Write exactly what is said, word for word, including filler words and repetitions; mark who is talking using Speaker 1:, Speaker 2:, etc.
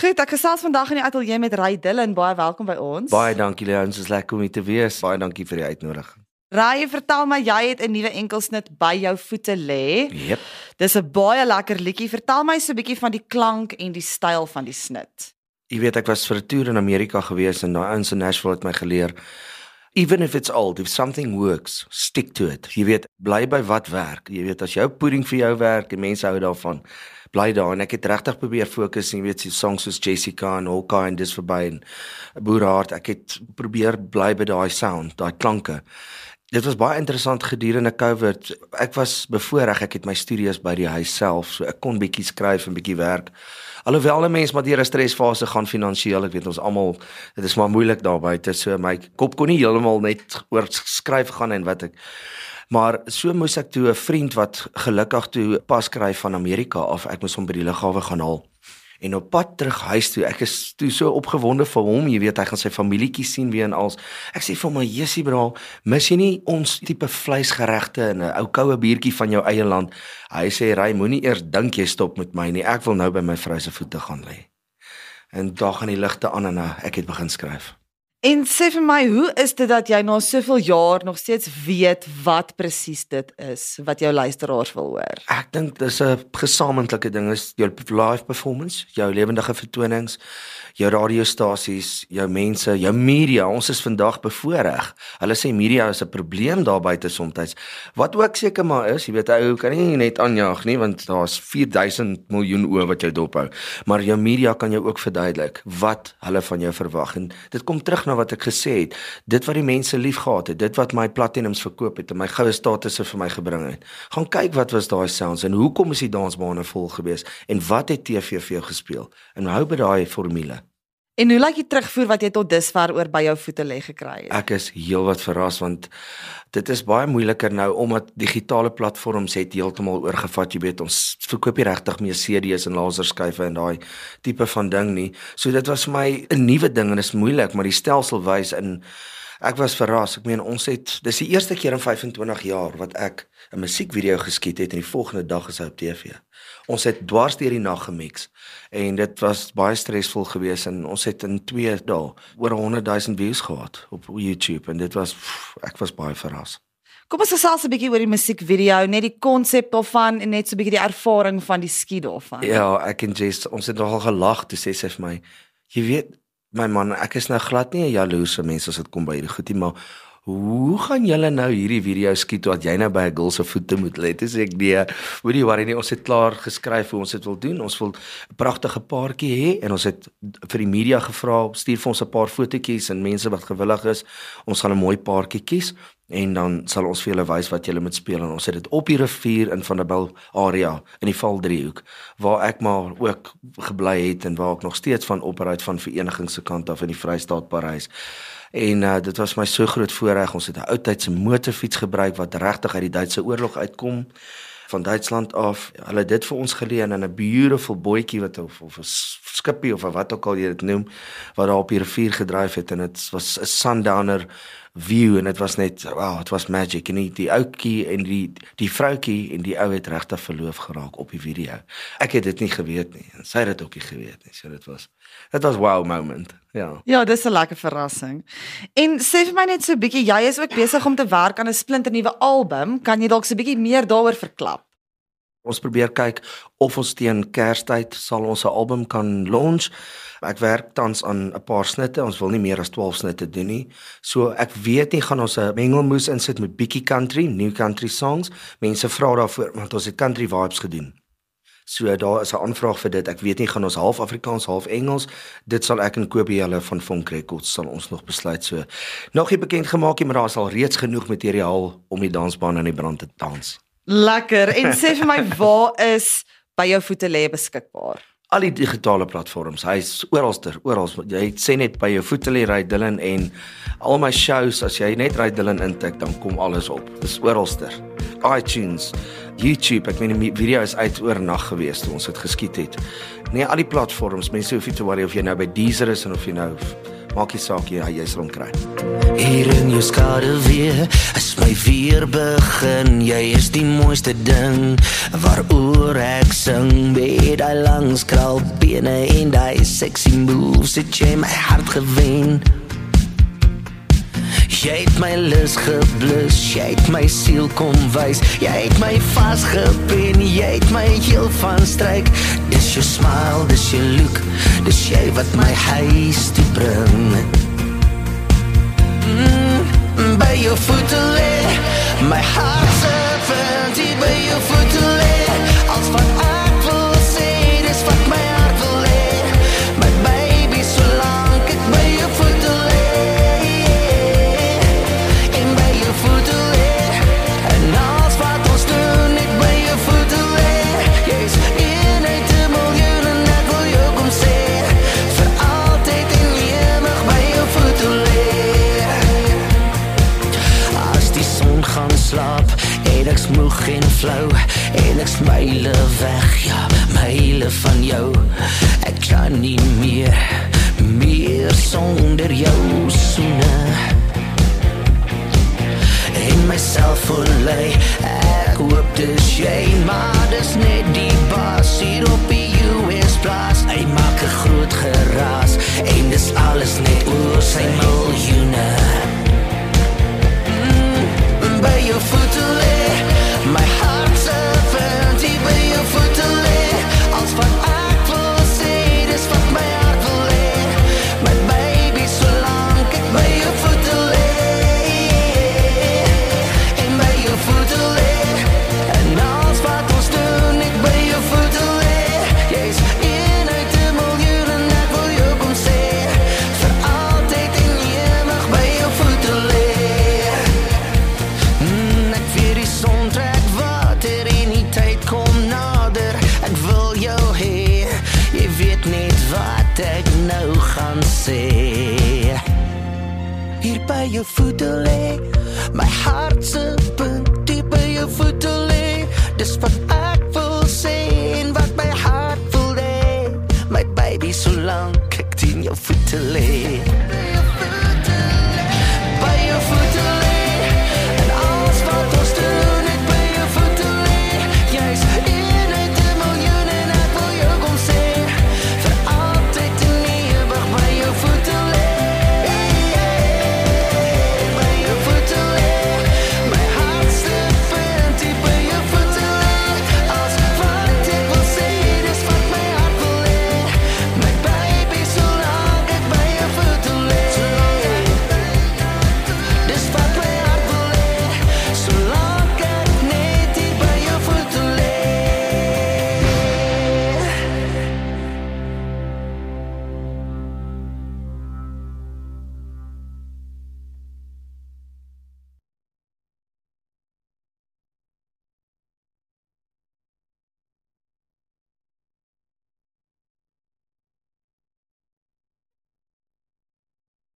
Speaker 1: Goed, ek gesels vandag in die ateljee met Ray Dillon, baie welkom by ons.
Speaker 2: Baie dankie Leon, soos lekker om hier te wees. Baie dankie vir die uitnodiging.
Speaker 1: Ray, vertel my, jy het 'n nuwe enkelsnit by jou voete lê.
Speaker 2: Yep.
Speaker 1: Dis 'n baie lekker liedjie. Vertel my so 'n bietjie van die klank en die styl van die snit.
Speaker 2: Jy weet, ek was vir 'n toer in Amerika gewees en daai ouens in Nashville het my geleer, even if it's old, if something works, stick to it. Jy weet, bly by wat werk. Jy weet, as jou pudding vir jou werk en mense hou daarvan, bly daar. En ek het regtig probeer fokus, jy weet, die songs soos Jessica en Hawkeye en dis verby en Boerhart. Ek het probeer bly by daai sound, daai klanke. Dit was baie interessant gedurende COVID. Ek was bevoorreg, ek het my studios by die huis self, so ek kon bietjie skryf en bietjie werk. Alhoewel 'n mens maar deur 'n stresfase gaan finansiëel, ek weet ons almal, dit is maar moeilik daar buite, so my kop kon nie heeltemal net oor skryf gaan en wat ek. Maar so moes ek toe 'n vriend wat gelukkig toe pas kry van Amerika af, ek moes hom by die lughawe gaan haal. En op pad terug huis toe, ek is toe so opgewonde vir hom, jy weet, hy gaan sy familietjie sien weer en als. Ek sê vir my, Jessie bra, mis jy nie ons tipe vleisgeregte en 'n ou koue biertjie van jou eie land? Hy sê, Ray, moenie eers dink jy stop met my nie, ek wil nou by my vrou se voete gaan lê. En daar gaan die ligte aan en ek het begin skryf.
Speaker 1: En sê vir my, hoe is dit dat jy na soveel jaar nog steeds weet wat presies dit is, wat jou luisteraars wil hoor?
Speaker 2: Ek dink dis 'n gesamentlike ding, is jou live performance, jou lewendige vertonings, jou radiostasies, jou mense, jou media. Ons is vandag bevoorreg. Hulle sê media is 'n probleem daar buite soms. Wat ook seker maar is, jy weet, ou kan nie net aanjaag nie, want daar's vier duisend miljoen oë wat jou dophou. Maar jou media kan jou ook verduidelik wat hulle van jou verwag. En dit kom terug na wat ek gesê het, dit wat die mense liefgehad het, dit wat my platinums verkoop het en my goue statusse vir my gebring het. Gaan kyk wat was daai sounds en hoekom is die dansbane vol gewees en wat het T V vir jou gespeel? En hou by daai formule.
Speaker 1: En hoe lyk die terugvoer wat jy tot dusver oor by jou voete lê gekry het?
Speaker 2: Ek is heelwat verras want dit is baie moeiliker nou omdat digitale platforms het heeltemal oorgevat, jy weet, ons verkoop nie regtig meer C D's en laserskywe en daai tipe van ding nie. So dit was vir my 'n nuwe ding en dit is moeilik, maar die stelsel wys en ek was verras. Ek meen, ons het, dis die eerste keer in vyfentwintig jaar wat ek 'n musiekvideo geskiet het en die volgende dag is hy op T V. Ons het dwars deur die nag gemix en dit was baie stresvol geweest en ons het in twee dae oor honderd duisend views gehad op YouTube en dit was, pff, ek was baie verras.
Speaker 1: Kom ons gesels 'n bietjie oor die musiekvideo, net die konsep daarvan en net so 'n bietjie die ervaring van die skiet daarvan.
Speaker 2: Ja, ek en Jess, ons het nogal gelag toe sê sy vir my, jy weet, my man, ek is nou glad nie 'n jaloerse mens as dit kom by hierdie goedie, maar hoe gaan julle nou hierdie video skiet wat jy nou by 'n girl se voete moet lê? Dis ek nee, moenie worry nie, ons het klaar geskryf hoe ons dit wil doen. Ons wil 'n pragtige paartjie hê en ons het vir die media gevra, stuur vir ons 'n paar fotootjies en mense wat gewillig is. Ons gaan 'n mooi paartjie kies en dan sal ons vir julle wys wat julle moet speel en ons het dit op die rivier in Vanderbijl area in die Valdriehoek waar ek maar ook gebly het en waar ek nog steeds van operuit van vereniging se kant af in die Vrystaat Parys. En uh, dit was my so groot voorreg. Ons het 'n ou tydse motorfiets gebruik wat regtig uit die Duitse oorlog uitkom van Duitsland af. Hulle het dit vir ons geleen in 'n beautiful bootjie wat of, of 'n skippie of wat ook al jy dit noem, wat daar op die rivier gedryf het en dit was 'n sundowner view en dit was net, wow, het was magic en die, die ouetjie en die die vroutjie en die ou het regtig verloof geraak op die video. Ek het dit nie geweet nie en sy het dit ook nie geweet nie. So dit was dit was wow moment. Ja.
Speaker 1: Ja, dis 'n lekker verrassing. En sê vir my net so 'n bietjie, jy is ook besig om te werk aan 'n splinternuwe album. Kan jy dalk so 'n bietjie meer daaroor verklap?
Speaker 2: Ons probeer kyk of ons teen Kerstyd sal ons 'n album kan launch. Ek werk tans aan 'n paar snitte. Ons wil nie meer as twaalf snitte doen nie. So ek weet nie gaan ons 'n mengelmoes insit met bietjie country, new country songs. Mense vra daarvoor want ons het country vibes gedoen. So daar is 'n aanvraag vir dit. Ek weet nie gaan ons half Afrikaans, half Engels. Dit sal ek en Kobie hulle van Vonk Records sal ons nog besluit. So nog nie bekend gemaak nie, maar daar is al reeds genoeg materiaal om die dansbaan in die brand te dans.
Speaker 1: Lekker. En sê vir my, waar is by jou voete lê beskikbaar?
Speaker 2: Al die digitale platforms, hy is oralster, oral. Jy sê net by jou voete lê Ray Dillon en al my shows, as jy net Ray Dillon intik, dan kom alles op. Dis oralster. iTunes, YouTube, ek meen die video is uit oornag gewees toe ons het geskiet het. Nee, al die platforms, mense hoef nie te worry of jy nou by Deezer is en of jy nou Maak nie saak jy, jy sal hom kry.
Speaker 3: Hier in jou skade weer, as my weer begin, jy is die mooiste ding, waaroor ek sing, met die langs kraalbene en die sexy moves, het jy my hart gewen. Jy het my lus geblus, jy het my siel kom wys, jy het my vastgepen, jy het my heel van stryk. Dis jou smile, dis jou look, dis jy wat my huis toe bring. Mm, by jou voete lê, my hart servant, hier by jou voete lê, als wat ek wil sê, dis wat my hart wil hê. My baby, solank ek by jou voete lê, en ek smoeg en flou, en ek smyle weg, ja, myle van jou. Ek kan nie meer, meer sonder jou soene. En myself verlei, ek hoop dis jy, maar dis net die baas hier op die U S plaas. Hy maak 'n groot geraas, en dis alles net oor sy miljoene. Mm, by jou voete lê, my hart servant, hier by jou voete lê, als wat ek wil sê, dis wat my hart wil hê. My baby, solank ek by jou voete lê, en by jou voete lê, en als wat ons doen, ek by jou voete lê. Jy's een uit 'n miljoen en ek wil jou kom sê, vir altyd en ewig by jou voete lê. Mm, ek vir die son trek water en die tyd kom nader, ek wil jou hê, jy weet net wat ek nou gaan sê. Hier by jou voete lê, my hart se punt, hier by jou voete lê, dis wat ek wil sê en wat my hart wil hê. My baby, solank ek teen jou voete lê.